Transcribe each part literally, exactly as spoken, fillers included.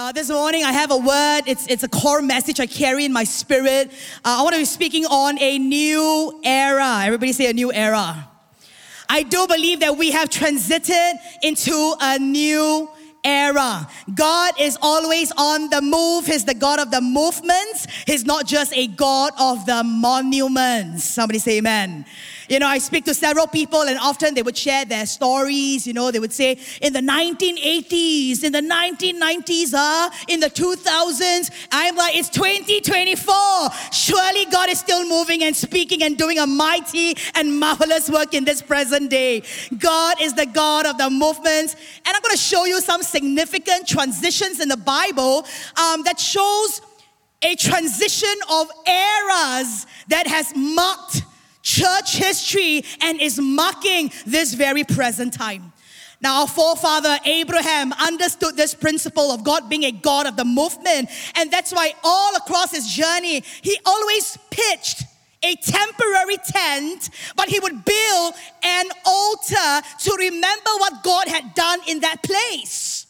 Uh, this morning I have a word. It's, it's a core message I carry in my spirit. Uh, I want to be speaking on a new era. Everybody say a new era. I do believe that we have transited into a new era. God is always on the move. He's the God of the movements. He's not just a God of the monuments. Somebody say amen. You know, I speak to several people and often they would share their stories. You know, they would say, in the nineteen eighties, in the nineteen nineties, uh, in the two thousands, I'm like, it's twenty twenty-four. Surely God is still moving and speaking and doing a mighty and marvelous work in this present day. God is the God of the movements. And I'm going to show you some significant transitions in the Bible um, that shows a transition of eras that has marked church history and is marking this very present time. Now, our forefather Abraham understood this principle of God being a God of the movement, and that's why all across his journey, he always pitched a temporary tent, but he would build an altar to remember what God had done in that place.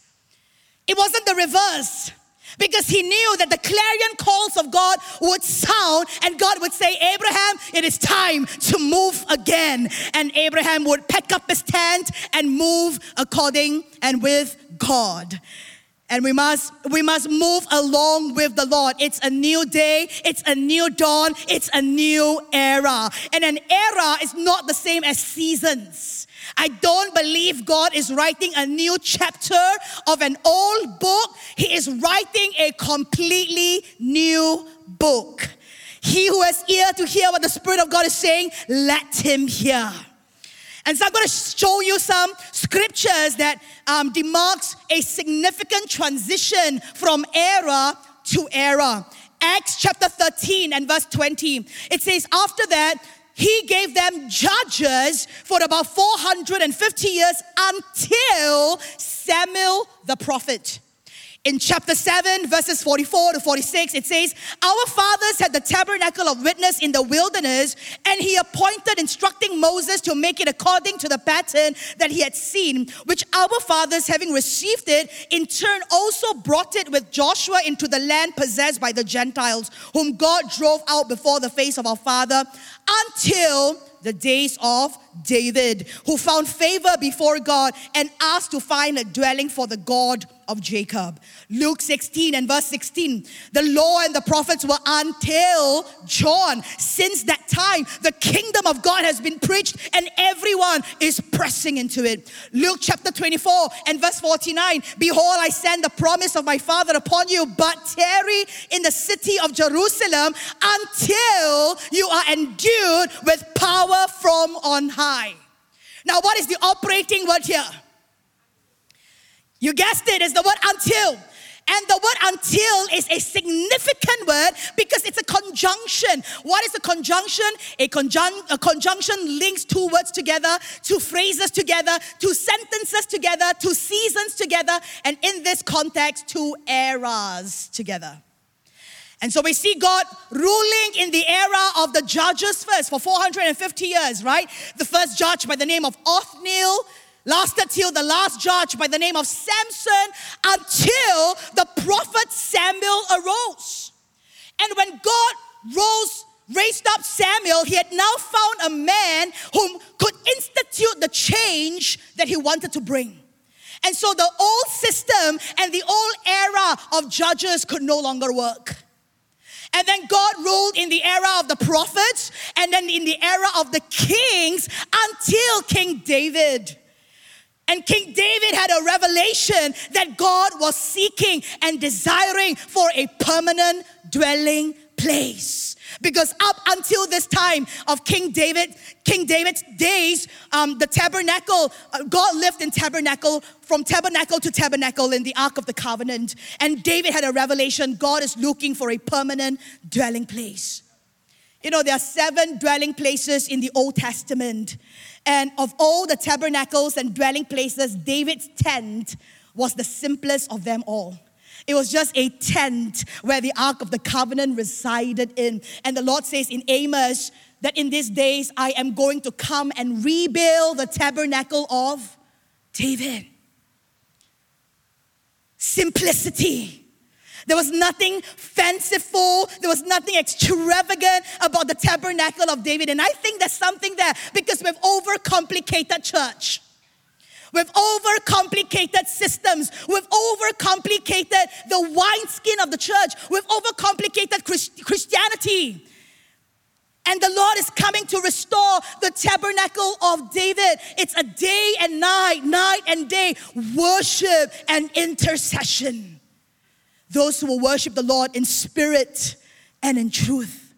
It wasn't the reverse. Because he knew that the clarion calls of God would sound and God would say, Abraham, it is time to move again. And Abraham would pack up his tent and move according and with God. And we must, we must move along with the Lord. It's a new day. It's a new dawn. It's a new era. And an era is not the same as seasons. I don't believe God is writing a new chapter of an old book. He is writing a completely new book. He who has ear to hear what the Spirit of God is saying, let him hear. And so I'm going to show you some scriptures that um, demarks a significant transition from era to era. Acts chapter thirteen and verse twenty. It says, after that, he gave them judges for about four hundred fifty years until Samuel the prophet. In chapter seven, verses forty-four to forty-six, it says, our fathers had the tabernacle of witness in the wilderness, and he appointed instructing Moses to make it according to the pattern that he had seen, which our fathers, having received it, in turn also brought it with Joshua into the land possessed by the Gentiles, whom God drove out before the face of our father, until the days of David, who found favor before God and asked to find a dwelling for the God of Jacob. Luke sixteen and verse sixteen, the law and the prophets were until John. Since that time, the kingdom of God has been preached and everyone is pressing into it. Luke chapter twenty-four and verse forty-nine, behold, I send the promise of my Father upon you, but tarry in the city of Jerusalem until you are endued with power from on high. Now, what is the operating word here? You guessed it, it's the word until. And the word until is a significant word because it's a conjunction. What is a conjunction? A, conjun- a conjunction links two words together, two phrases together, two sentences together, two seasons together, and in this context, two eras together. And so we see God ruling in the era of the judges first for four hundred fifty years, right? The first judge by the name of Othniel lasted till the last judge by the name of Samson until the prophet Samuel arose. And when God rose, raised up Samuel, he had now found a man whom could institute the change that he wanted to bring. And so the old system and the old era of judges could no longer work. And then God ruled in the era of the prophets and then in the era of the kings until King David. And King David had a revelation that God was seeking and desiring for a permanent dwelling place. Because up until this time of King David, King David's days, um, the tabernacle, uh, God lived in tabernacle, from tabernacle to tabernacle in the Ark of the Covenant. And David had a revelation, God is looking for a permanent dwelling place. You know, there are seven dwelling places in the Old Testament. And of all the tabernacles and dwelling places, David's tent was the simplest of them all. It was just a tent where the Ark of the Covenant resided in. And the Lord says in Amos that in these days I am going to come and rebuild the tabernacle of David. Simplicity. There was nothing fanciful. There was nothing extravagant about the tabernacle of David. And I think there's something there because we've overcomplicated church. We've overcomplicated systems. We've overcomplicated the wineskin of the church. We've overcomplicated Christ- Christianity. And the Lord is coming to restore the tabernacle of David. It's a day and night, night and day, worship and intercession. Those who will worship the Lord in spirit and in truth.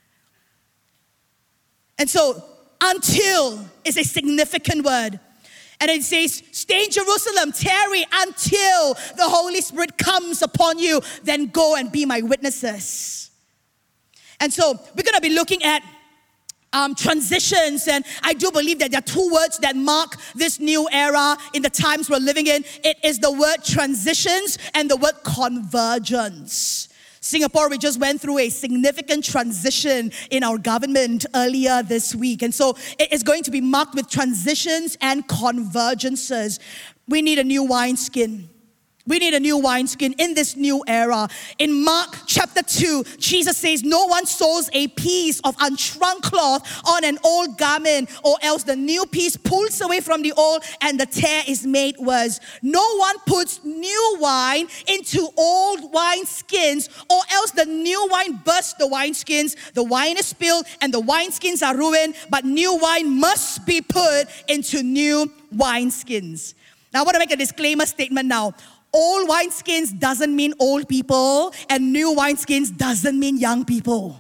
And so, until is a significant word. And it says, stay in Jerusalem, tarry until the Holy Spirit comes upon you. Then go and be my witnesses. And so, we're going to be looking at Um, transitions, and I do believe that there are two words that mark this new era in the times we're living in. It is the word transitions and the word convergence. Singapore, we just went through a significant transition in our government earlier this week, and so it is going to be marked with transitions and convergences. We need a new wineskin. We need a new wineskin in this new era. In Mark chapter two, Jesus says, no one sews a piece of unshrunk cloth on an old garment, or else the new piece pulls away from the old and the tear is made worse. No one puts new wine into old wineskins, or else the new wine bursts the wineskins. The wine is spilled and the wineskins are ruined, but new wine must be put into new wineskins. Now, I want to make a disclaimer statement now. Old wineskins doesn't mean old people, and new wineskins doesn't mean young people.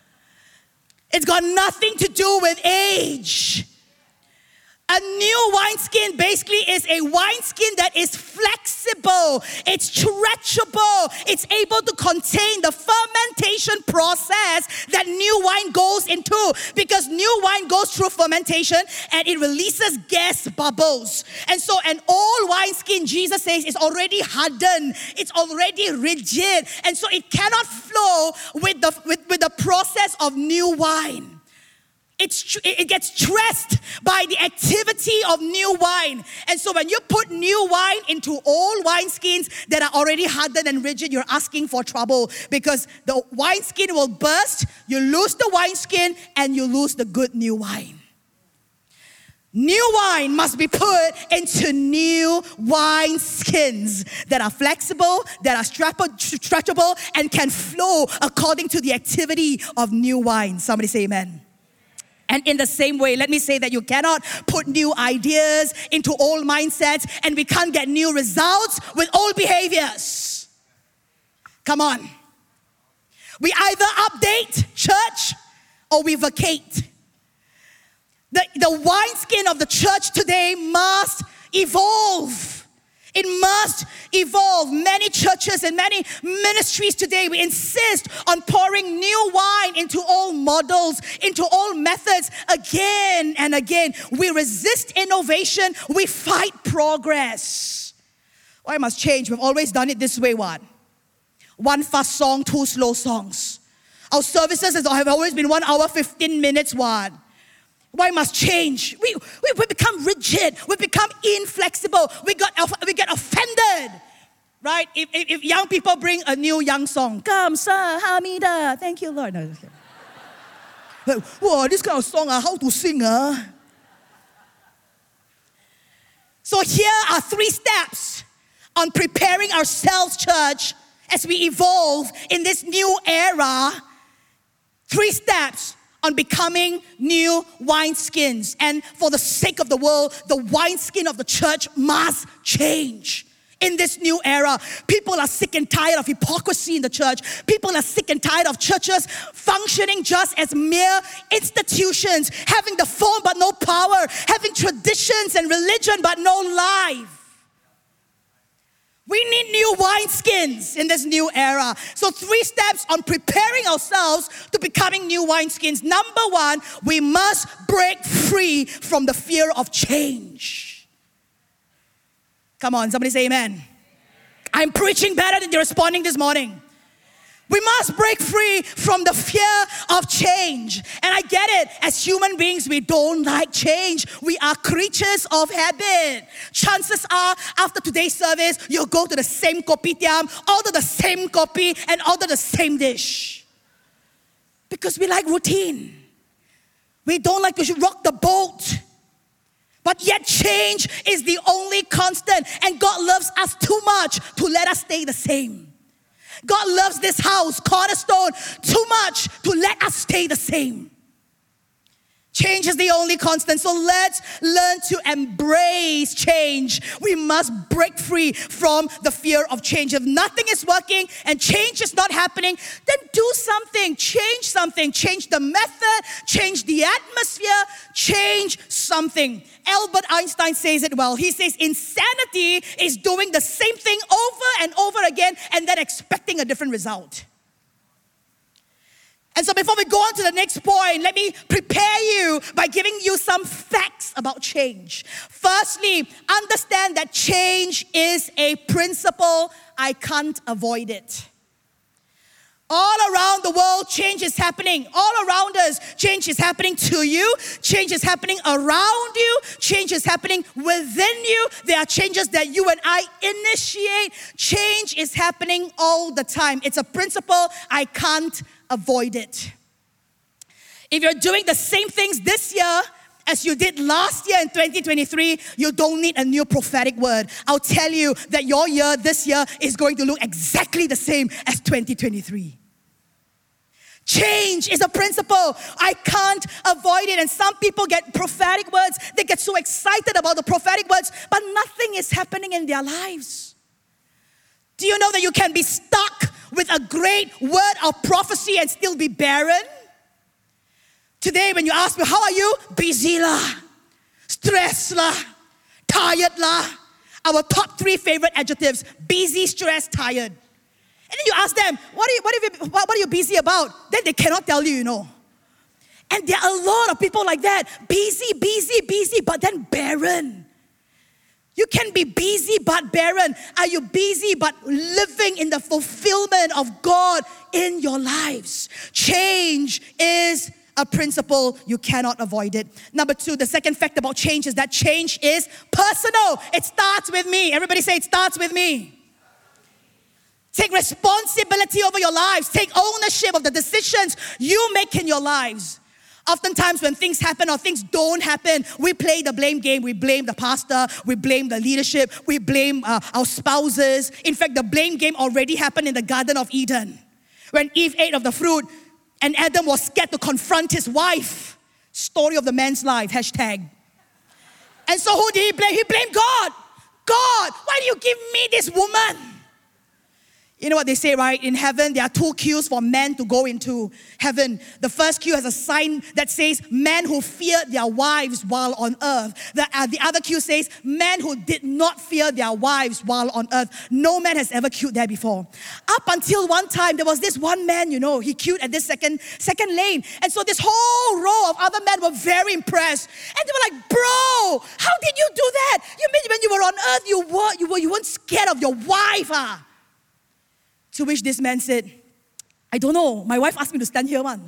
It's got nothing to do with age. A new wineskin basically is a wineskin that is flexible, it's stretchable, it's able to contain the fermentation process that new wine goes into, because new wine goes through fermentation and it releases gas bubbles. And so an old wineskin, Jesus says, is already hardened, it's already rigid, and so it cannot flow with the, with, with the process of new wine. It's, it gets stressed by the activity of new wine. And so when you put new wine into old wineskins that are already hardened and rigid, you're asking for trouble, because the wineskin will burst, you lose the wineskin, and you lose the good new wine. New wine must be put into new wineskins that are flexible, that are stretchable, and can flow according to the activity of new wine. Somebody say amen. And in the same way, let me say that you cannot put new ideas into old mindsets, and we can't get new results with old behaviors. Come on. We either update church or we vacate. The, the wineskin of the church today must evolve. It must evolve. Many churches and many ministries today, we insist on pouring new wine into old models, into old methods again and again. We resist innovation. We fight progress. Oh, I must change. We've always done it this way, what? One fast song, two slow songs. Our services have always been one hour, fifteen minutes, what? Why must change? We, we, we become rigid. We become inflexible. We got we get offended, right? If, if, if young people bring a new young song, come, sir, Hamida, thank you, Lord. No, like, whoa, this kind of song, uh, how to sing, uh? So here are three steps on preparing ourselves, church, as we evolve in this new era. Three steps on becoming new wineskins. And for the sake of the world, the wineskin of the church must change. In this new era, people are sick and tired of hypocrisy in the church. People are sick and tired of churches functioning just as mere institutions, having the form but no power, having traditions and religion but no life. We need new wineskins in this new era. So three steps on preparing ourselves to becoming new wineskins. Number one, we must break free from the fear of change. Come on, somebody say amen. I'm preaching better than you're responding this morning. We must break free from the fear of change. And I get it. As human beings, we don't like change. We are creatures of habit. Chances are, after today's service, you'll go to the same kopitiam, order the same kopi, and order the same dish. Because we like routine. We don't like to rock the boat. But yet change is the only constant. And God loves us too much to let us stay the same. God loves this house, Cornerstone, too much to let us stay the same. Change is the only constant. So let's learn to embrace change. We must break free from the fear of change. If nothing is working and change is not happening, then do something. Change something. Change the method. Change the atmosphere. Change something. Albert Einstein says it well. He says insanity is doing the same thing over and over again and then expecting a different result. And so before we go on to the next point, let me prepare you by giving you some facts about change. Firstly, understand that change is a principle. I can't avoid it. All around the world, change is happening. All around us, change is happening to you. Change is happening around you. Change is happening within you. There are changes that you and I initiate. Change is happening all the time. It's a principle. I can't avoid it. If you're doing the same things this year as you did last year in twenty twenty-three, you don't need a new prophetic word. I'll tell you that your year this year is going to look exactly the same as twenty twenty-three. Change is a principle. I can't avoid it. And some people get prophetic words. They get so excited about the prophetic words, but nothing is happening in their lives. Do you know that you can be stuck with a great word of prophecy and still be barren? Today when you ask me, how are you? Busy lah, stress lah, tired lah. Our top three favorite adjectives: busy, stressed, tired. And then you ask them, what are you, what are you, what are you busy about? Then they cannot tell you, you know. And there are a lot of people like that. Busy, busy, busy, but then barren. You can be busy but barren. Are you busy but living in the fulfillment of God in your lives? Change is a principle. You cannot avoid it. Number two, the second fact about change is that change is personal. It starts with me. Everybody say, it starts with me. Take responsibility over your lives. Take ownership of the decisions you make in your lives. Oftentimes when things happen or things don't happen, we play the blame game. We blame the pastor. We blame the leadership. We blame uh, our spouses. In fact, the blame game already happened in the Garden of Eden. When Eve ate of the fruit and Adam was scared to confront his wife. Story of the man's life, hashtag. And so who did he blame? He blamed God. God, why do you give me this woman? You know what they say, right? In heaven, there are two queues for men to go into heaven. The first queue has a sign that says, men who feared their wives while on earth. The, uh, the other queue says, men who did not fear their wives while on earth. No man has ever queued there before. Up until one time, there was this one man, you know, he queued at this second, second lane. And so this whole row of other men were very impressed. And they were like, bro, how did you do that? You mean when you were on earth, you, were, you, were, you weren't scared of your wife, ah? To which this man said, I don't know. My wife asked me to stand here, man.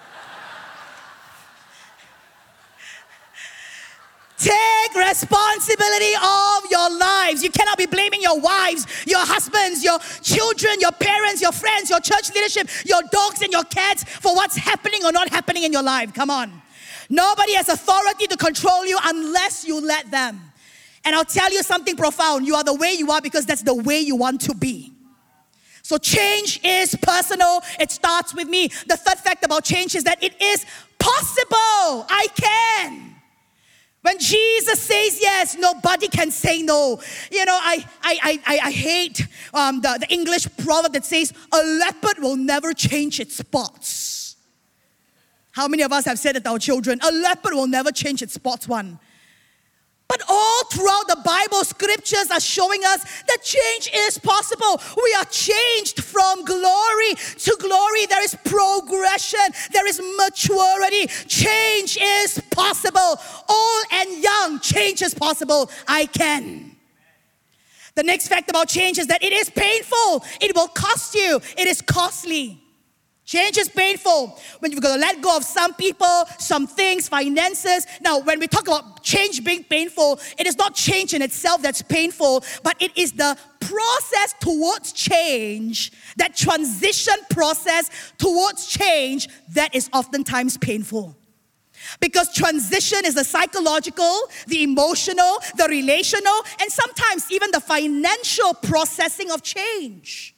Take responsibility of your lives. You cannot be blaming your wives, your husbands, your children, your parents, your friends, your church leadership, your dogs and your cats for what's happening or not happening in your life. Come on. Nobody has authority to control you unless you let them. And I'll tell you something profound. You are the way you are because that's the way you want to be. So change is personal. It starts with me. The third fact about change is that it is possible. I can. When Jesus says yes, nobody can say no. You know, I I I, I hate um, the, the English proverb that says, a leopard will never change its spots. How many of us have said it to our children? A leopard will never change its spots, one. But all throughout the Bible, scriptures are showing us that change is possible. We are changed from glory to glory. There is progression. There is maturity. Change is possible. Old and young, change is possible. I can. The next fact about change is that it is painful. It will cost you. It is costly. Change is painful. When you've got to let go of some people, some things, finances. Now, when we talk about change being painful, it is not change in itself that's painful, but it is the process towards change, that transition process towards change that is oftentimes painful. Because transition is the psychological, the emotional, the relational, and sometimes even the financial processing of change.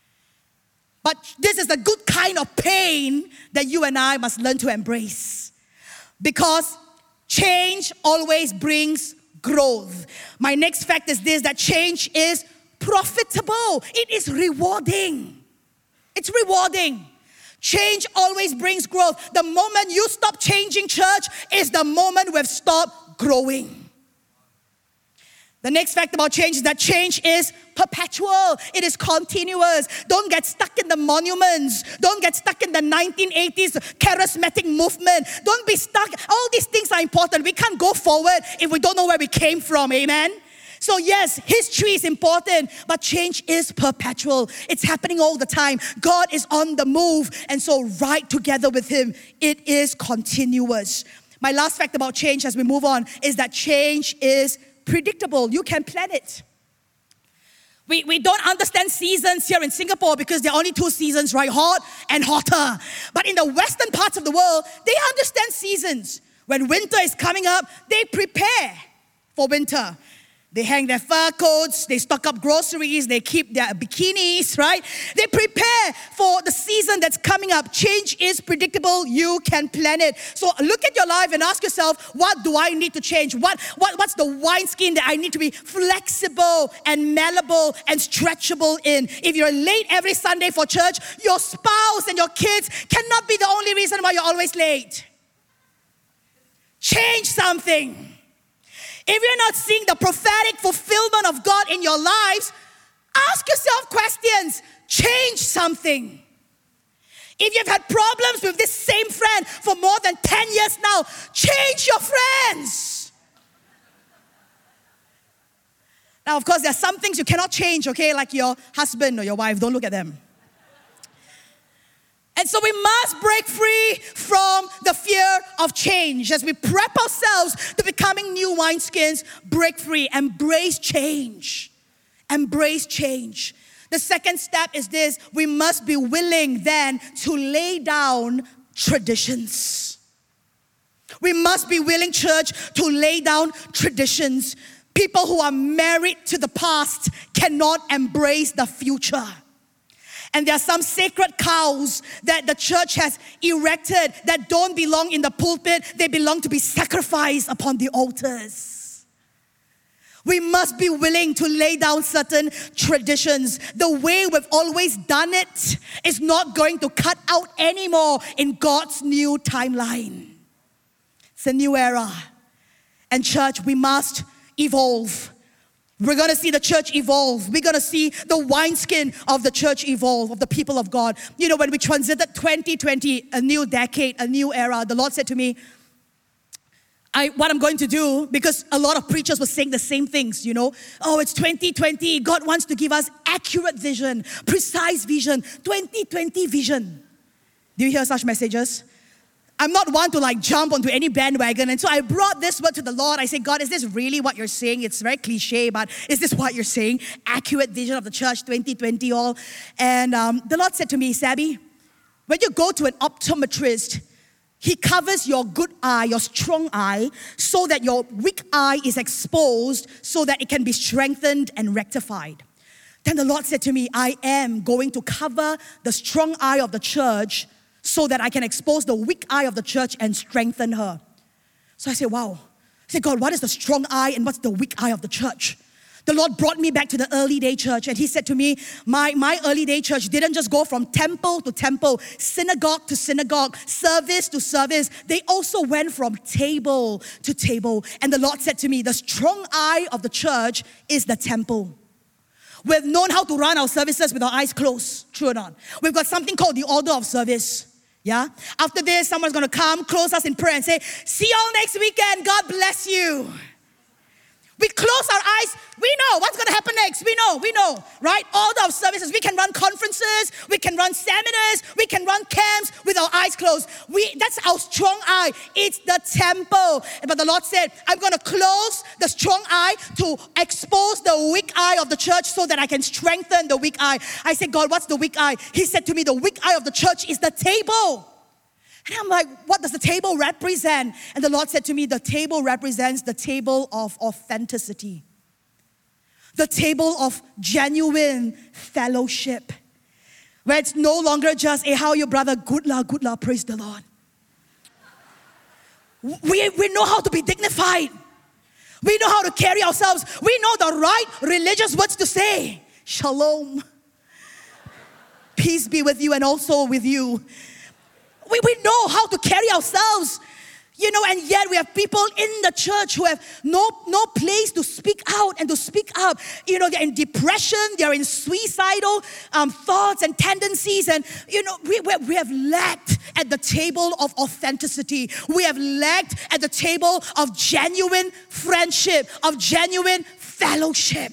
But this is the good kind of pain that you and I must learn to embrace. Because change always brings growth. My next fact is this, that change is profitable. It is rewarding. It's rewarding. Change always brings growth. The moment you stop changing, church, is the moment we've stopped growing. The next fact about change is that change is perpetual. It is continuous. Don't get stuck in the monuments. Don't get stuck in the nineteen eighties charismatic movement. Don't be stuck. All these things are important. We can't go forward if we don't know where we came from. Amen? So yes, history is important, but change is perpetual. It's happening all the time. God is on the move, and so right together with Him, it is continuous. My last fact about change as we move on is that change is predictable. You can plan it. We, we don't understand seasons here in Singapore because there are only two seasons, right? Hot and hotter. But in the western parts of the world, they understand seasons. When winter is coming up, they prepare for winter. They hang their fur coats, they stock up groceries, they keep their bikinis, right? They prepare for the season that's coming up. Change is predictable. You can plan it. So look at your life and ask yourself, what do I need to change? What, what, what's the wineskin that I need to be flexible and malleable and stretchable in? If you're late every Sunday for church, your spouse and your kids cannot be the only reason why you're always late. Change something. If you're not seeing the prophetic fulfillment of God in your lives, ask yourself questions. Change something. If you've had problems with this same friend for more than ten years now, change your friends. Now, of course, there are some things you cannot change, okay? Like your husband or your wife. Don't look at them. And so we must break free from the fear of change. As we prep ourselves to becoming new wineskins, break free, embrace change. Embrace change. The second step is this: we must be willing then to lay down traditions. We must be willing, church, to lay down traditions. People who are married to the past cannot embrace the future. And there are some sacred cows that the church has erected that don't belong in the pulpit. They belong to be sacrificed upon the altars. We must be willing to lay down certain traditions. The way we've always done it is not going to cut out anymore in God's new timeline. It's a new era. And church, we must evolve. We're going to see the church evolve. We're going to see the wineskin of the church evolve, of the people of God. You know, when we transited twenty twenty, a new decade, a new era, the Lord said to me, I, what I'm going to do, because a lot of preachers were saying the same things, you know. Oh, it's twenty twenty. God wants to give us accurate vision, precise vision, twenty twenty vision. Do you hear such messages? I'm not one to like jump onto any bandwagon. And so I brought this word to the Lord. I said, God, is this really what you're saying? It's very cliche, but is this what you're saying? Accurate vision of the church, twenty twenty all. And um, the Lord said to me, Sabby, when you go to an optometrist, he covers your good eye, your strong eye, so that your weak eye is exposed so that it can be strengthened and rectified. Then the Lord said to me, I am going to cover the strong eye of the church so that I can expose the weak eye of the church and strengthen her. So I said, wow. I said, God, what is the strong eye and what's the weak eye of the church? The Lord brought me back to the early day church, and He said to me, my, my early day church didn't just go from temple to temple, synagogue to synagogue, service to service. They also went from table to table. And the Lord said to me, the strong eye of the church is the temple. We've known how to run our services with our eyes closed, true or not? We've got something called the order of service. Yeah? After this, someone's going to come, close us in prayer and say, see you all next weekend. God bless you. We close our eyes. We know what's going to happen next. We know, we know, right? All of our services, we can run conferences, we can run seminars, we can run camps with our eyes closed. We That's our strong eye. It's the temple. But the Lord said, I'm going to close the strong eye to expose the weak eye of the church so that I can strengthen the weak eye. I said, God, what's the weak eye? He said to me, the weak eye of the church is the table. And I'm like, what does the table represent? And the Lord said to me, the table represents the table of authenticity. The table of genuine fellowship. Where it's no longer just, hey, how are you, brother? Good la, good la, praise the Lord. We, we know how to be dignified. We know how to carry ourselves. We know the right religious words to say. Shalom. Peace be with you and also with you. We, we know how to carry ourselves, you know, and yet we have people in the church who have no, no place to speak out and to speak up. You know, they're in depression, they're in suicidal um, thoughts and tendencies, and, you know, we, we, we have lacked at the table of authenticity. We have lacked at the table of genuine friendship, of genuine fellowship.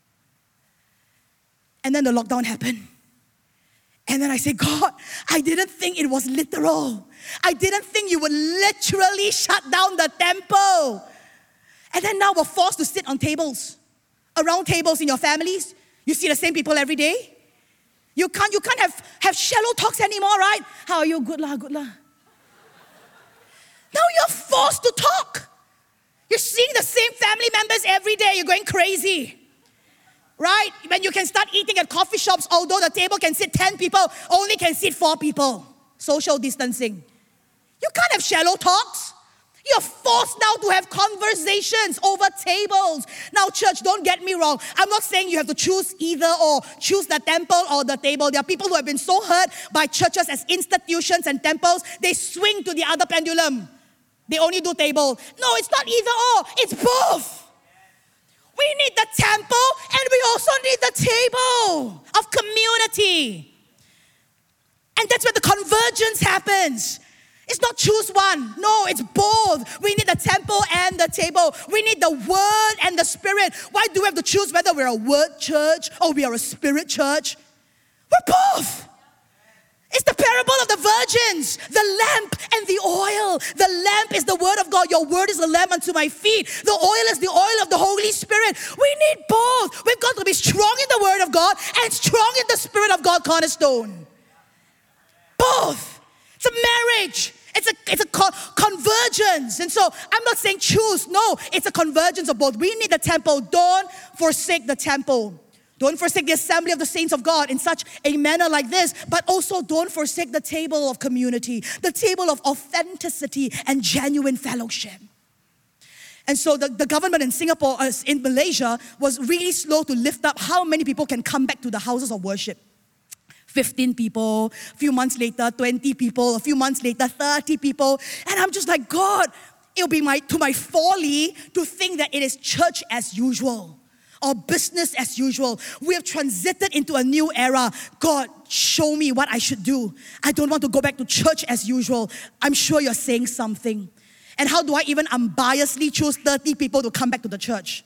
And then the lockdown happened. And then I said, God, I didn't think it was literal. I didn't think you would literally shut down the temple. And then now we're forced to sit on tables, around tables in your families. You see the same people every day. You can't, you can't have, have shallow talks anymore, right? How are you? Good lah, good lah. Now you're forced to talk. You're seeing the same family members every day. You're going crazy. Right? When you can start eating at coffee shops, although the table can sit ten people, only can sit four people. Social distancing. You can't have shallow talks. You're forced now to have conversations over tables. Now, church, don't get me wrong. I'm not saying you have to choose either or. Choose the temple or the table. There are people who have been so hurt by churches as institutions and temples, they swing to the other pendulum. They only do table. No, it's not either or. It's both. We need the temple and we also need the table of community. And that's where the convergence happens. It's not choose one. No, it's both. We need the temple and the table. We need the word and the spirit. Why do we have to choose whether we're a word church or we are a spirit church? We're both. It's the parable of the virgins, the lamp and the oil. The lamp is the word of God. Your word is a lamp unto my feet. The oil is the oil of the Holy Spirit. We need both. We've got to be strong in the word of God and strong in the spirit of God, Cornerstone. Both. It's a marriage. It's a, it's a co- convergence. And so I'm not saying choose. No, it's a convergence of both. We need the temple. Don't forsake the temple. Don't forsake the assembly of the saints of God in such a manner like this, but also don't forsake the table of community, the table of authenticity and genuine fellowship. And so the, the government in Singapore, uh, in Malaysia, was really slow to lift up how many people can come back to the houses of worship. fifteen people, a few months later, twenty people, a few months later, thirty people. And I'm just like, God, it'll be my to my folly to think that it is church as usual. Or business as usual. We have transited into a new era. God, show me what I should do. I don't want to go back to church as usual. I'm sure you're saying something. And how do I even unbiasedly choose thirty people to come back to the church?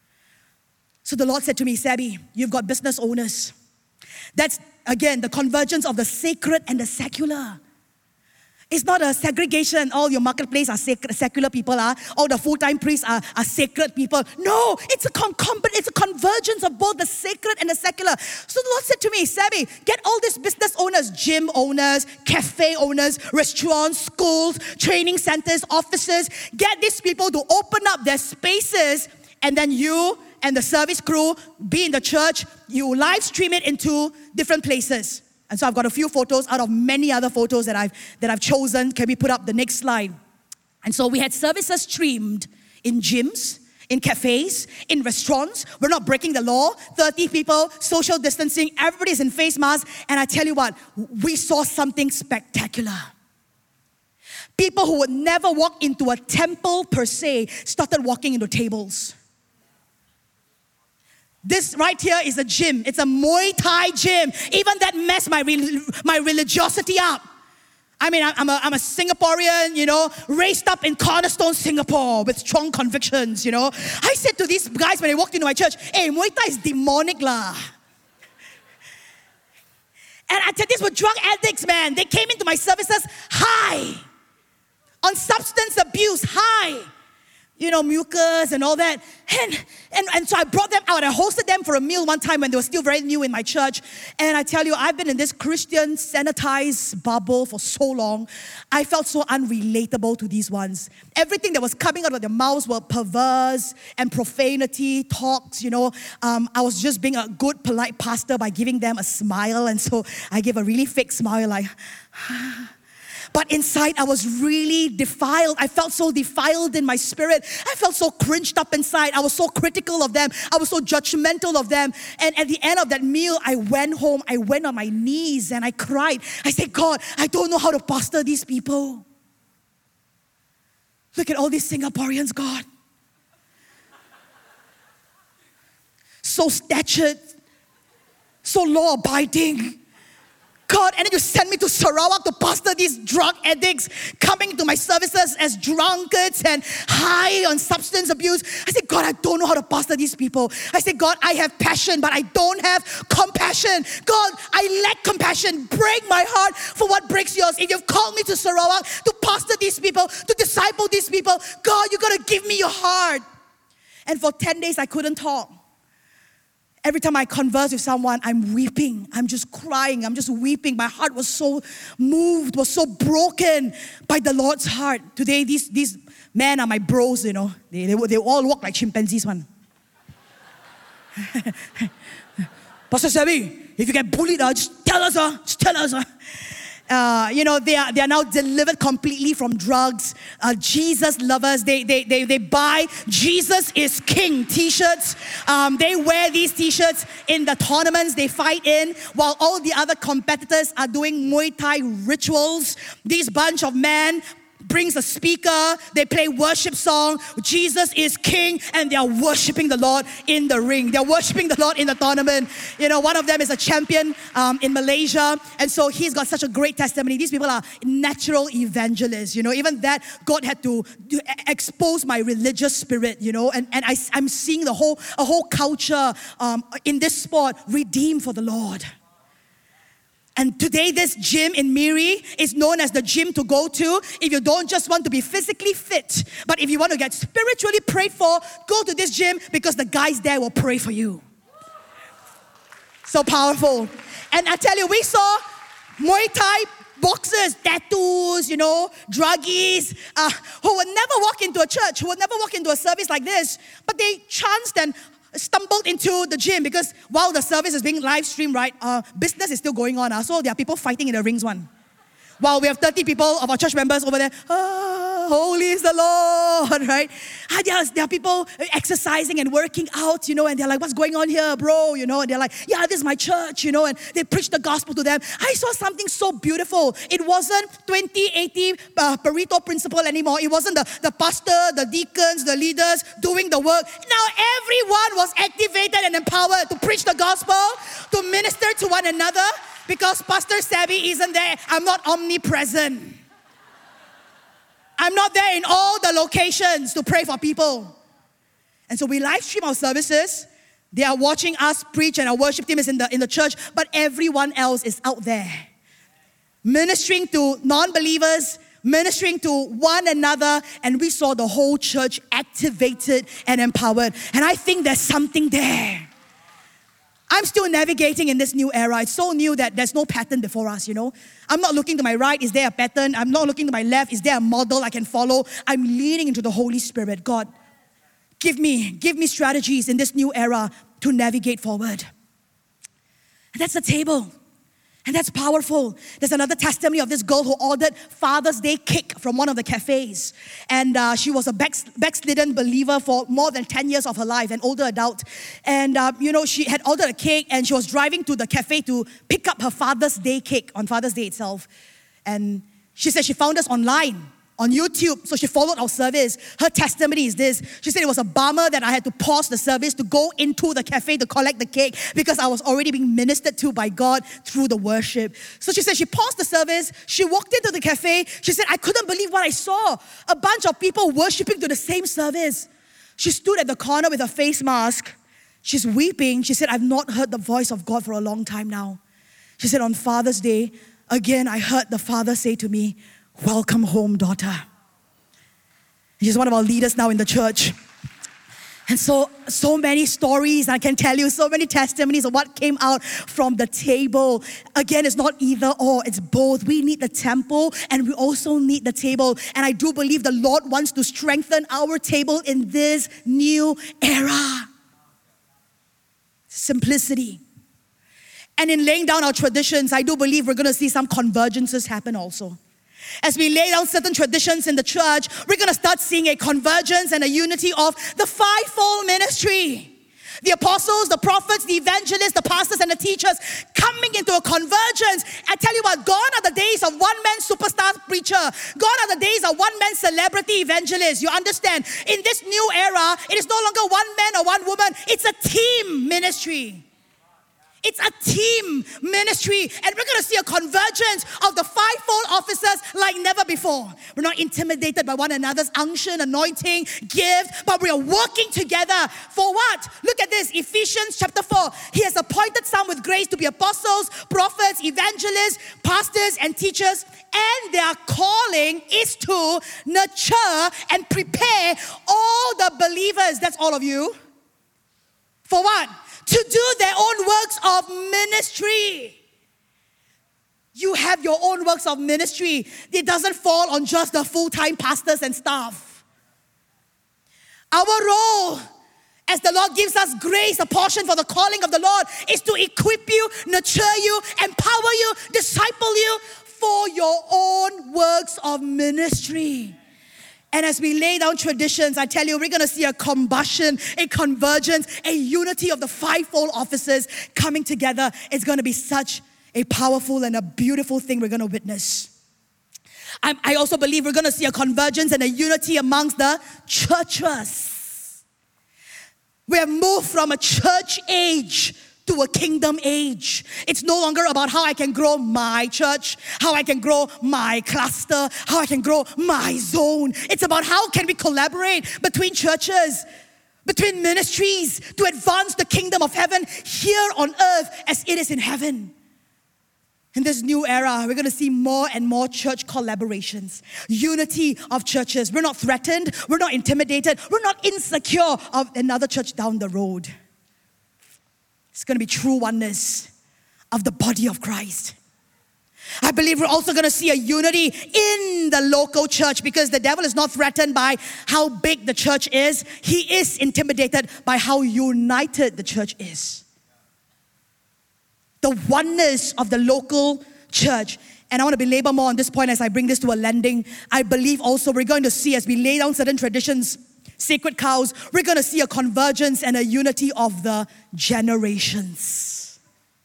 So the Lord said to me, Sabby, you've got business owners. That's, again, the convergence of the sacred and the secular. It's not a segregation. All your marketplace are sacred, secular people. Are. All the full-time priests are, are sacred people. No, it's a, con- it's a convergence of both the sacred and the secular. So the Lord said to me, Sabby, get all these business owners, gym owners, cafe owners, restaurants, schools, training centers, offices. Get these people to open up their spaces, and then you and the service crew be in the church. You live stream it into different places. And so I've got a few photos out of many other photos that I've that I've chosen. Can we put up the next slide? And so we had services streamed in gyms, in cafes, in restaurants. We're not breaking the law. thirty people, social distancing, everybody's in face masks. And I tell you what, we saw something spectacular. People who would never walk into a temple per se started walking into tables. This right here is a gym. It's a Muay Thai gym. Even that messed my, re- my religiosity up. I mean, I'm a, I'm a Singaporean, you know, raised up in Cornerstone, Singapore with strong convictions, you know. I said to these guys when they walked into my church, hey, Muay Thai is demonic lah. And I tell you, these were drug addicts, man. They came into my services high on substance abuse, high. You know, mucus and all that. And, and, and so I brought them out. I hosted them for a meal one time when they were still very new in my church. And I tell you, I've been in this Christian sanitized bubble for so long. I felt so unrelatable to these ones. Everything that was coming out of their mouths were perverse and profanity talks, you know. Um, I was just being a good, polite pastor by giving them a smile. And so I gave a really fake smile like... But inside, I was really defiled. I felt so defiled in my spirit. I felt so cringed up inside. I was so critical of them. I was so judgmental of them. And at the end of that meal, I went home. I went on my knees and I cried. I said, God, I don't know how to pastor these people. Look at all these Singaporeans, God. So statured, so law-abiding. God, and then you send me to Sarawak to pastor these drug addicts coming to my services as drunkards and high on substance abuse. I said, God, I don't know how to pastor these people. I said, God, I have passion, but I don't have compassion. God, I lack compassion. Break my heart for what breaks yours. If you've called me to Sarawak to pastor these people, to disciple these people, God, you got to give me your heart. And for ten days, I couldn't talk. Every time I converse with someone, I'm weeping. I'm just crying. I'm just weeping. My heart was so moved, was so broken by the Lord's heart. Today, these, these men are my bros, you know. They, they, they all walk like chimpanzees, one. Pastor Sabi, if you get bullied, uh, just tell us, uh, just tell us. Uh. Uh, you know, they are they are now delivered completely from drugs. Uh, Jesus lovers, they, they they they buy Jesus is King t-shirts. Um, they wear these t-shirts in the tournaments they fight in, while all the other competitors are doing Muay Thai rituals. These bunch of men brings a speaker, they play worship song, Jesus is King, and they are worshiping the Lord in the ring. They're worshiping the Lord in the tournament. You know, one of them is a champion um, in Malaysia, and so he's got such a great testimony. These people are natural evangelists, you know. Even that, God had to do, expose my religious spirit, you know, and, and I, I'm seeing the whole, a whole culture um, in this sport redeemed for the Lord. And today, this gym in Miri is known as the gym to go to if you don't just want to be physically fit, but if you want to get spiritually prayed for, go to this gym because the guys there will pray for you. So powerful. And I tell you, we saw Muay Thai boxers, tattoos, you know, druggies, uh, who would never walk into a church, who would never walk into a service like this, but they chanced and stumbled into the gym because while the service is being live streamed, right, uh, business is still going on. Uh, so there are people fighting in the rings one. While we have thirty people of our church members over there, ah, holy is the Lord, right? Ah, there, are, there are people exercising and working out, you know, and they're like, what's going on here, bro? You know, and they're like, yeah, this is my church, you know, and they preach the gospel to them. I saw something so beautiful. It wasn't twenty eighty uh, Pareto principle anymore. It wasn't the, the pastor, the deacons, the leaders doing the work. Now everyone was activated and empowered to preach the gospel, to minister to one another. Because Pastor Sabby isn't there, I'm not omnipresent. I'm not there in all the locations to pray for people. And so we live stream our services. They are watching us preach and our worship team is in the, in the church, but everyone else is out there. Ministering to non-believers, ministering to one another, and we saw the whole church activated and empowered. And I think there's something there. I'm still navigating in this new era. It's so new that there's no pattern before us, you know. I'm not looking to my right, is there a pattern? I'm not looking to my left, is there a model I can follow? I'm leaning into the Holy Spirit. God, give me, give me strategies in this new era to navigate forward. And that's the table. And that's powerful. There's another testimony of this girl who ordered Father's Day cake from one of the cafes. And uh, she was a backslidden believer for more than ten years of her life, an older adult. And, uh, you know, she had ordered a cake and she was driving to the cafe to pick up her Father's Day cake on Father's Day itself. And she said she found us online on YouTube. So she followed our service. Her testimony is this. She said it was a bummer that I had to pause the service to go into the cafe to collect the cake because I was already being ministered to by God through the worship. So she said she paused the service. She walked into the cafe. She said, I couldn't believe what I saw. A bunch of people worshiping to the same service. She stood at the corner with her face mask. She's weeping. She said, I've not heard the voice of God for a long time now. She said, on Father's Day, again, I heard the Father say to me, welcome home, daughter. She's one of our leaders now in the church. And so, so many stories, I can tell you, so many testimonies of what came out from the table. Again, it's not either or, it's both. We need the temple and we also need the table. And I do believe the Lord wants to strengthen our table in this new era. Simplicity. And in laying down our traditions, I do believe we're going to see some convergences happen also. As we lay down certain traditions in the church, we're going to start seeing a convergence and a unity of the fivefold ministry. The apostles, the prophets, the evangelists, the pastors, and the teachers coming into a convergence. I tell you what, gone are the days of one-man superstar preacher. Gone are the days of one-man celebrity evangelist. You understand? In this new era, it is no longer one man or one woman. It's a team ministry. It's a team ministry, and we're going to see a convergence of the fivefold officers like never before. We're not intimidated by one another's unction, anointing, gift, but we are working together for what? Look at this, Ephesians chapter four. He has appointed some with grace to be apostles, prophets, evangelists, pastors, and teachers, and their calling is to nurture and prepare all the believers. That's all of you. For what? To do their own works of ministry. You have your own works of ministry. It doesn't fall on just the full-time pastors and staff. Our role, as the Lord gives us grace, a portion for the calling of the Lord, is to equip you, nurture you, empower you, disciple you for your own works of ministry. And as we lay down traditions, I tell you, we're going to see a combustion, a convergence, a unity of the fivefold offices coming together. It's going to be such a powerful and a beautiful thing we're going to witness. I, I also believe we're going to see a convergence and a unity amongst the churches. We have moved from a church age to a kingdom age. It's no longer about how I can grow my church, how I can grow my cluster, how I can grow my zone. It's about how can we collaborate between churches, between ministries to advance the kingdom of heaven here on earth as it is in heaven. In this new era, we're going to see more and more church collaborations, unity of churches. We're not threatened, we're not intimidated, we're not insecure of another church down the road. It's going to be true oneness of the body of Christ. I believe we're also going to see a unity in the local church because the devil is not threatened by how big the church is. He is intimidated by how united the church is. The oneness of the local church. And I want to belabor more on this point as I bring this to a landing. I believe also we're going to see, as we lay down certain traditions, sacred cows, we're going to see a convergence and a unity of the generations.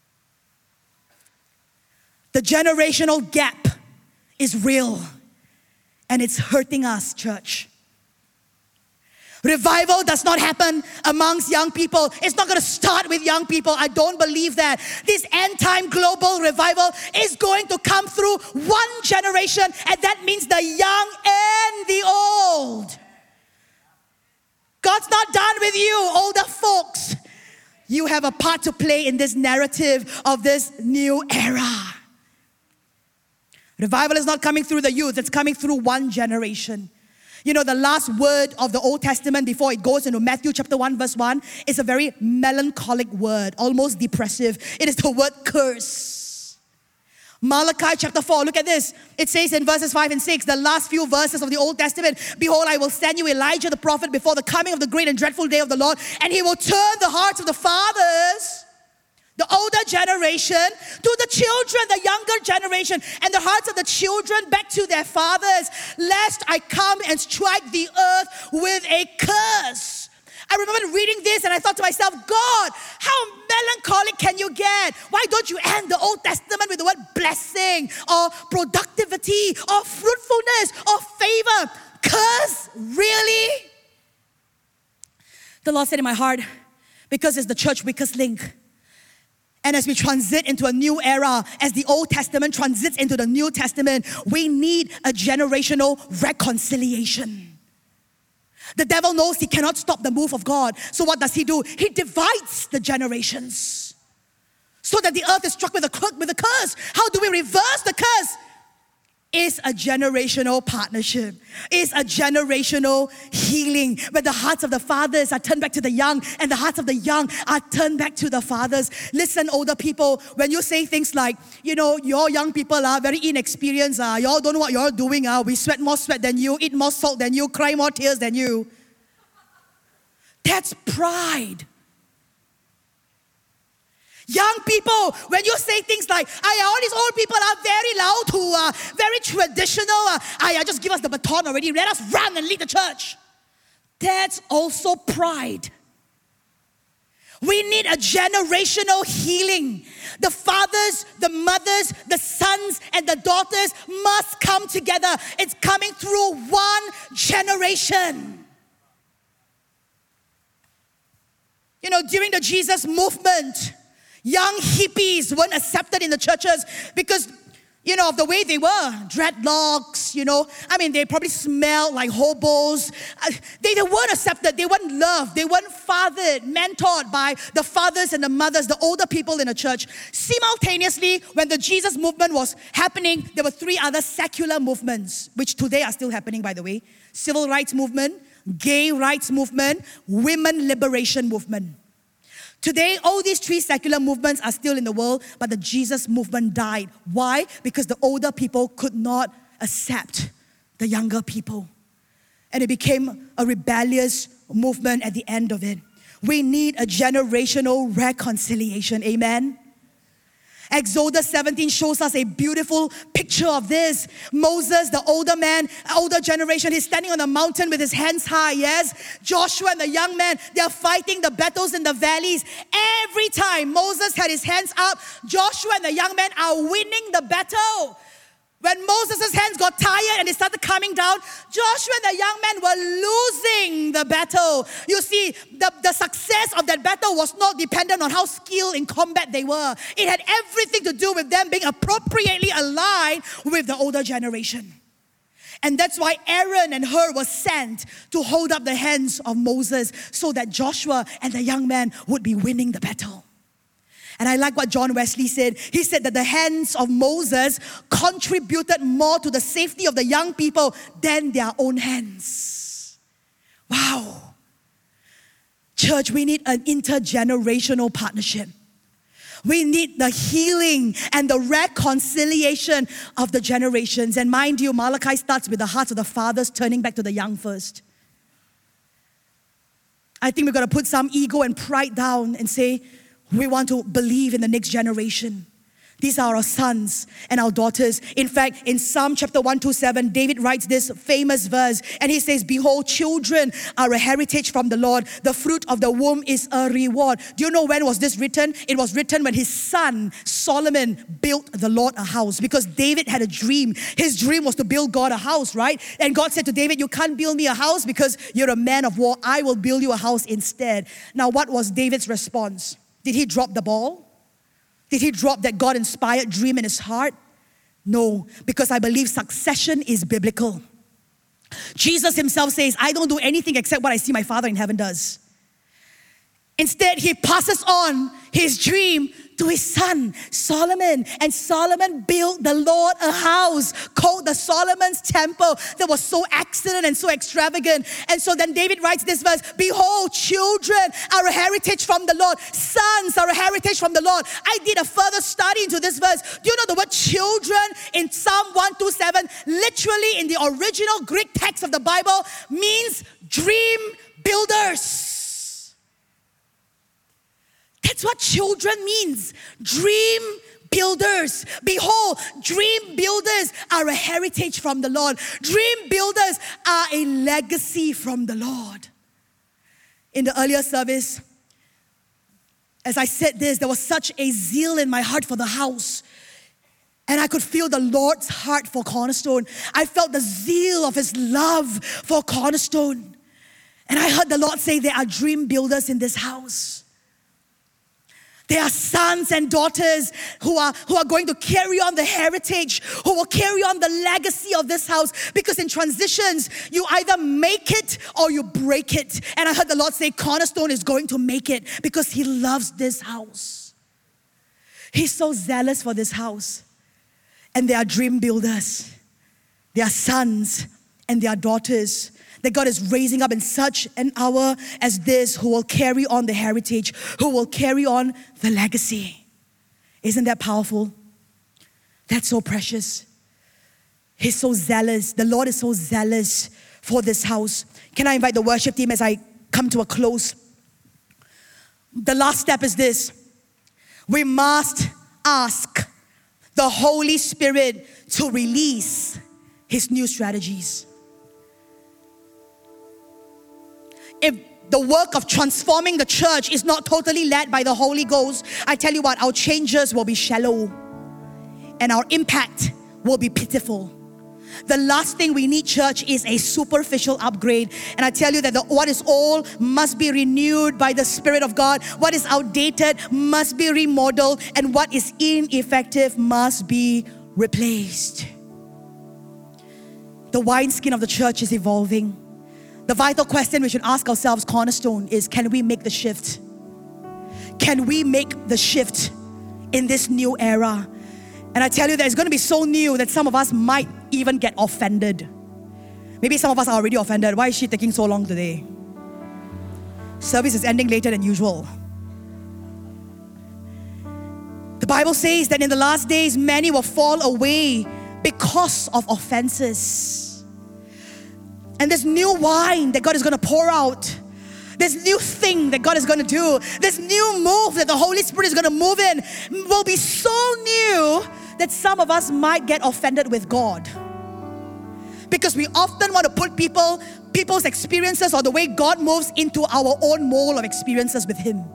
The generational gap is real and it's hurting us, church. Revival does not happen amongst young people. It's not going to start with young people. I don't believe that. This end-time global revival is going to come through one generation, and that means the young and the old. God's not done with you, older folks. You have a part to play in this narrative of this new era. Revival is not coming through the youth. It's coming through one generation. You know, the last word of the Old Testament before it goes into Matthew chapter one verse one is a very melancholic word, almost depressive. It is the word curse. Malachi chapter four, look at this. It says in verses five and six, the last few verses of the Old Testament, behold, I will send you Elijah the prophet before the coming of the great and dreadful day of the Lord, and he will turn the hearts of the fathers, the older generation, to the children, the younger generation, and the hearts of the children back to their fathers, lest I come and strike the earth with a curse. I remember reading this and I thought to myself, God, how melancholic can you get? Why don't you end the Old Testament with the word blessing or productivity or fruitfulness or favor? Because really? The Lord said in my heart, because it's the church weakest link. And as we transit into a new era, as the Old Testament transits into the New Testament, we need a generational reconciliation. The devil knows he cannot stop the move of God. So what does he do? He divides the generations so that the earth is struck with a, with a curse. How do we reverse the curse? Is a generational partnership. Is a generational healing where the hearts of the fathers are turned back to the young and the hearts of the young are turned back to the fathers. Listen, older people, when you say things like, you know, your young people are very inexperienced, uh, y'all don't know what you're doing, uh, we sweat more sweat than you, eat more salt than you, cry more tears than you. That's pride. Young people, when you say things like, "I all these old people are very loud, who are very traditional. Uh, I just give us the baton already. Let us run and lead the church." That's also pride. We need a generational healing. The fathers, the mothers, the sons, and the daughters must come together. It's coming through one generation. You know, during the Jesus movement, young hippies weren't accepted in the churches because, you know, of the way they were. Dreadlocks, you know. I mean, they probably smelled like hobos. Uh, they, they weren't accepted. They weren't loved. They weren't fathered, mentored by the fathers and the mothers, the older people in the church. Simultaneously, when the Jesus movement was happening, there were three other secular movements, which today are still happening, by the way. Civil rights movement, gay rights movement, women liberation movement. Today, all these three secular movements are still in the world, but the Jesus movement died. Why? Because the older people could not accept the younger people. And it became a rebellious movement at the end of it. We need a generational reconciliation. Amen? Exodus seventeen shows us a beautiful picture of this. Moses, the older man, older generation, he's standing on a mountain with his hands high, yes? Joshua and the young man, they're fighting the battles in the valleys. Every time Moses had his hands up, Joshua and the young man are winning the battle. When Moses' hands got tired and they started coming down, Joshua and the young men were losing the battle. You see, the, the success of that battle was not dependent on how skilled in combat they were. It had everything to do with them being appropriately aligned with the older generation. And that's why Aaron and Hur were sent to hold up the hands of Moses so that Joshua and the young man would be winning the battle. And I like what John Wesley said. He said that the hands of Moses contributed more to the safety of the young people than their own hands. Wow. Church, we need an intergenerational partnership. We need the healing and the reconciliation of the generations. And mind you, Malachi starts with the hearts of the fathers turning back to the young first. I think we've got to put some ego and pride down and say, we want to believe in the next generation. These are our sons and our daughters. In fact, in Psalm chapter one twenty-seven, David writes this famous verse, and he says, "Behold, children are a heritage from the Lord. The fruit of the womb is a reward." Do you know when was this written? It was written when his son, Solomon, built the Lord a house, because David had a dream. His dream was to build God a house, right? And God said to David, "You can't build me a house because you're a man of war. I will build you a house instead." Now, what was David's response? Did he drop the ball? Did he drop that God-inspired dream in his heart? No, because I believe succession is biblical. Jesus himself says, "I don't do anything except what I see my Father in heaven does." Instead, he passes on his dream to his son, Solomon. And Solomon built the Lord a house called the Solomon's Temple that was so excellent and so extravagant. And so then David writes this verse, "Behold, children are a heritage from the Lord. Sons are a heritage from the Lord." I did a further study into this verse. Do you know the word children in Psalm one twenty-seven, literally in the original Greek text of the Bible, means dream builders. That's what children means. Dream builders. Behold, dream builders are a heritage from the Lord. Dream builders are a legacy from the Lord. In the earlier service, as I said this, there was such a zeal in my heart for the house. And I could feel the Lord's heart for Cornerstone. I felt the zeal of His love for Cornerstone. And I heard the Lord say, there are dream builders in this house. There are sons and daughters who are, who are going to carry on the heritage, who will carry on the legacy of this house. Because in transitions, you either make it or you break it. And I heard the Lord say, Cornerstone is going to make it because He loves this house. He's so zealous for this house. And there are dream builders. There are sons and there are daughters that God is raising up in such an hour as this, who will carry on the heritage, who will carry on the legacy. Isn't that powerful? That's so precious. He's so zealous. The Lord is so zealous for this house. Can I invite the worship team as I come to a close? The last step is this. We must ask the Holy Spirit to release His new strategies. If the work of transforming the church is not totally led by the Holy Ghost, I tell you what, our changes will be shallow and our impact will be pitiful. The last thing we need, church, is a superficial upgrade. And I tell you that the, what is old must be renewed by the Spirit of God. What is outdated must be remodeled. And what is ineffective must be replaced. The wineskin of the church is evolving. The vital question we should ask ourselves, Cornerstone, is can we make the shift? Can we make the shift in this new era? And I tell you that it's going to be so new that some of us might even get offended. Maybe some of us are already offended. Why is she taking so long today? Service is ending later than usual. The Bible says that in the last days, many will fall away because of offenses. And this new wine that God is going to pour out, this new thing that God is going to do, this new move that the Holy Spirit is going to move in will be so new that some of us might get offended with God. Because we often want to put people, people's experiences or the way God moves into our own mold of experiences with Him.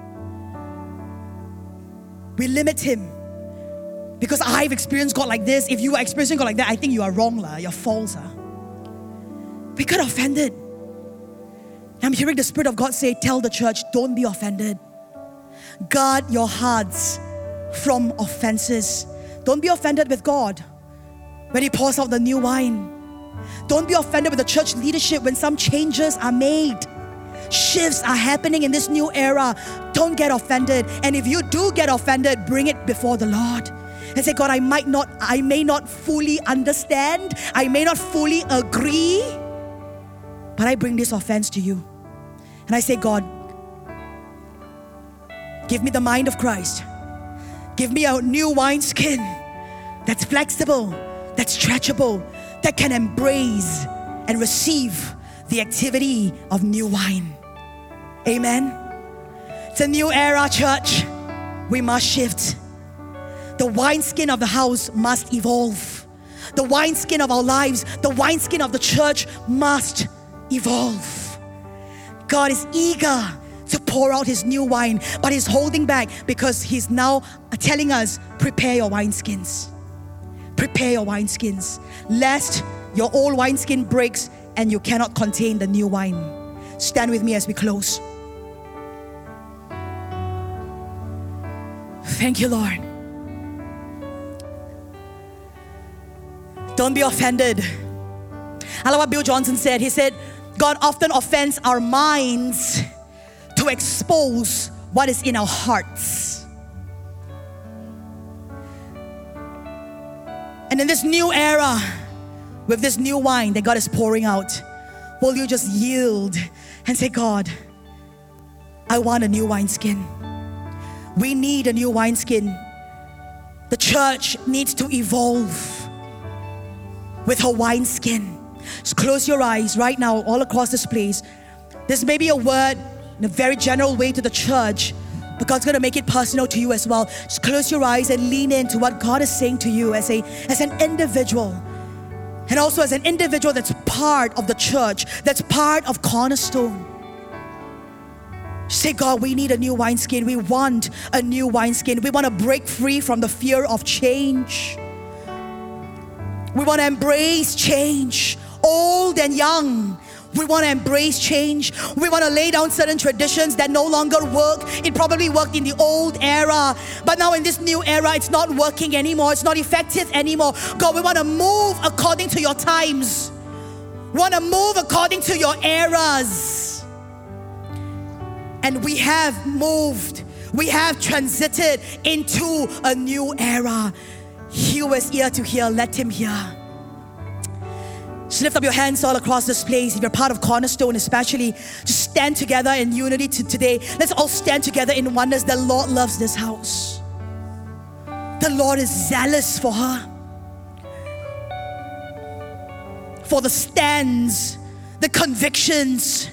We limit Him. Because I've experienced God like this. If you are experiencing God like that, I think you are wrong, la. You're false. La. We get offended. I'm hearing the Spirit of God say, tell the church, don't be offended. Guard your hearts from offenses. Don't be offended with God when He pours out the new wine. Don't be offended with the church leadership when some changes are made. Shifts are happening in this new era. Don't get offended. And if you do get offended, bring it before the Lord. And say, God, I might not, I may not fully understand. I may not fully agree. But I bring this offense to you. And I say, God, give me the mind of Christ. Give me a new wineskin that's flexible, that's stretchable, that can embrace and receive the activity of new wine. Amen. It's a new era, church. We must shift. The wineskin of the house must evolve. The wineskin of our lives, the wineskin of the church must evolve. God is eager to pour out His new wine, but He's holding back because He's now telling us, prepare your wineskins. Prepare your wineskins, lest your old wineskin breaks and you cannot contain the new wine. Stand with me as we close. Thank you, Lord. Don't be offended. I love what Bill Johnson said. He said, God often offends our minds to expose what is in our hearts. And in this new era, with this new wine that God is pouring out, will you just yield and say, God, I want a new wineskin. We need a new wineskin. The church needs to evolve with her wineskin. Just close your eyes right now, all across this place. This may be a word in a very general way to the church, but God's going to make it personal to you as well. Just close your eyes and lean into what God is saying to you as a as an individual. And also as an individual that's part of the church, that's part of Cornerstone. Say, God, we need a new wineskin. We want a new wineskin. We want to break free from the fear of change. We want to embrace change, old and young. We want to embrace change. We want to lay down certain traditions that no longer work. It probably worked in the old era, but now in this new era, it's not working anymore. It's not effective anymore. God, we want to move according to your times. We want to move according to your eras. And we have moved. We have transited into a new era. He who has ear to hear, let him hear. Just lift up your hands all across this place. If you're part of Cornerstone especially, just stand together in unity to today. Let's all stand together in oneness. The Lord loves this house. The Lord is zealous for her. For the stands, the convictions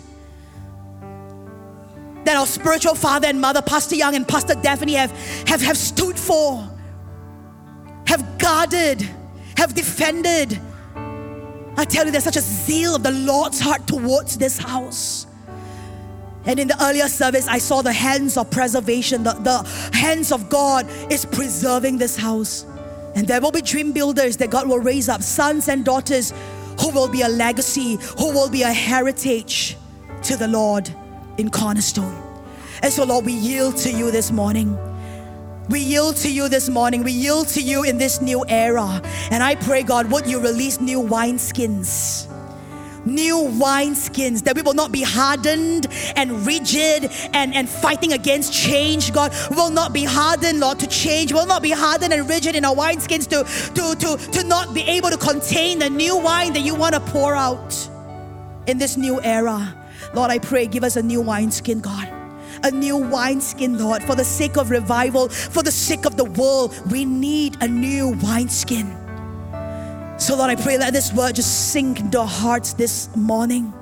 that our spiritual father and mother, Pastor Young and Pastor Daphne have, have, have stood for, have guarded, have defended. I tell you, there's such a zeal of the Lord's heart towards this house. And in the earlier service, I saw the hands of preservation. The, the hands of God is preserving this house. And there will be dream builders that God will raise up, sons and daughters who will be a legacy, who will be a heritage to the Lord in Cornerstone. And so, Lord, we yield to you this morning. We yield to you this morning. We yield to you in this new era. And I pray, God, would you release new wineskins? New wineskins, that we will not be hardened and rigid and, and fighting against change. God, we will not be hardened, Lord, to change. We will not be hardened and rigid in our wineskins to, to, to, to not be able to contain the new wine that you want to pour out in this new era. Lord, I pray, give us a new wineskin, God. A new wineskin, Lord, for the sake of revival, for the sake of the world. We need a new wineskin. So, Lord, I pray, let this word just sink into our hearts this morning.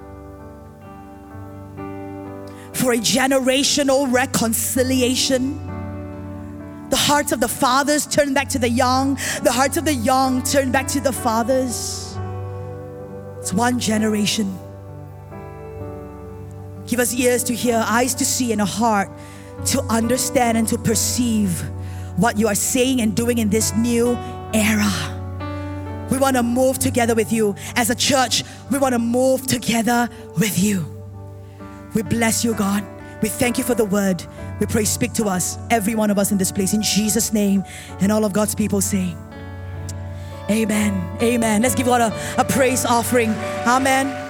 For a generational reconciliation. The hearts of the fathers turn back to the young. The hearts of the young turn back to the fathers. It's one generation. Give us ears to hear, eyes to see, and a heart to understand and to perceive what you are saying and doing in this new era. We want to move together with you. As a church, we want to move together with you. We bless you, God. We thank you for the word. We pray, speak to us, every one of us in this place, in Jesus' name. And all of God's people say, amen. Amen. Let's give God a, a praise offering. Amen.